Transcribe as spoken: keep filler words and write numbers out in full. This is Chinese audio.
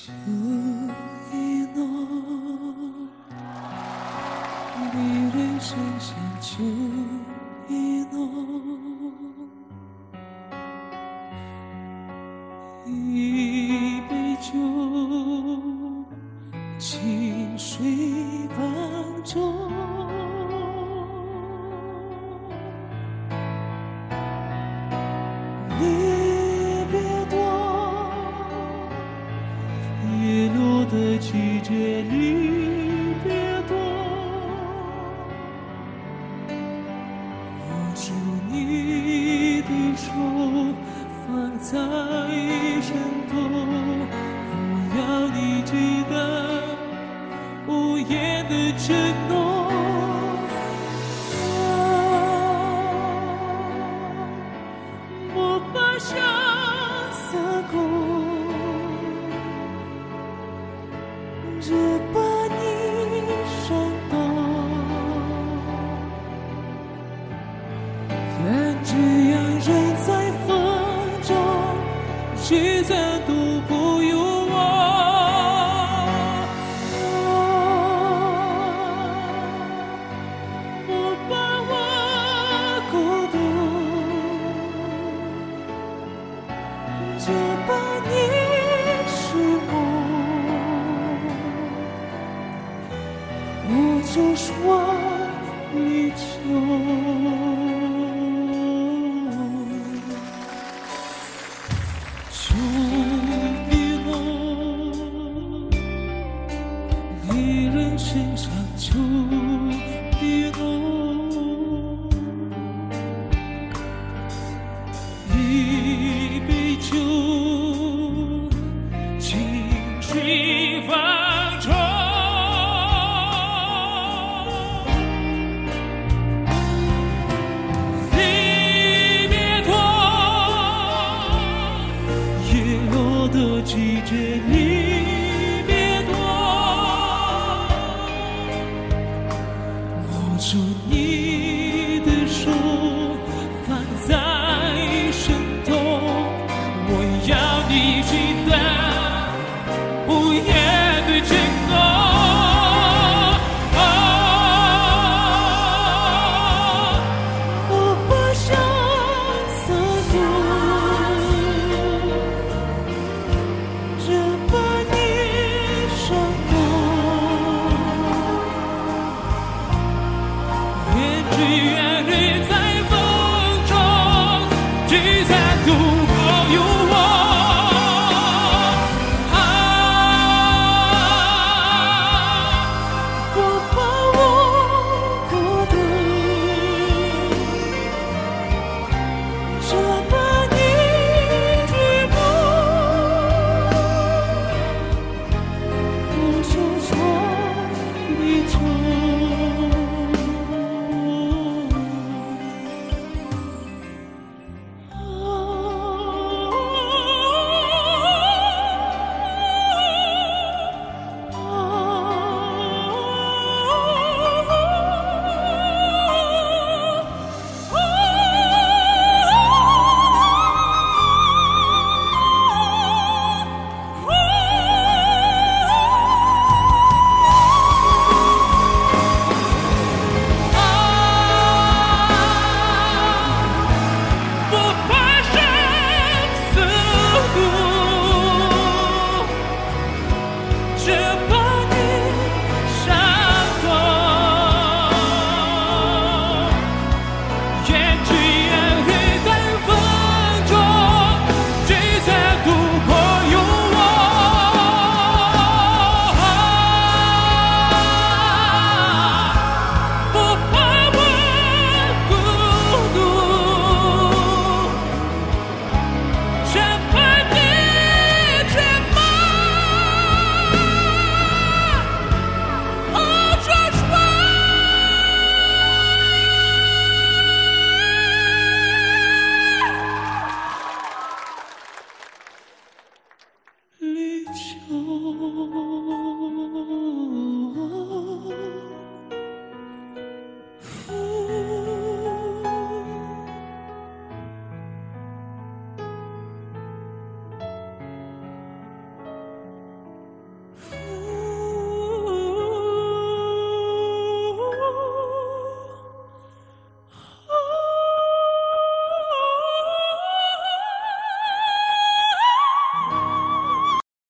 秋意浓，离人生像秋意浓，一杯酒，清水泛舟。离别多，叶落的季节离别多，握住你的手，放在身头，我要你记得无言的承诺。我把相思苦，只把你伤透。愿这样人在风中，聚散都不由我。我把我孤独，只把你是梦，无处说离愁。秋意浓，离人身上秋意浓，一杯酒，清水泛舟。离别多，叶落的季节离别多，握住你的手，放在身头，我要你记得不要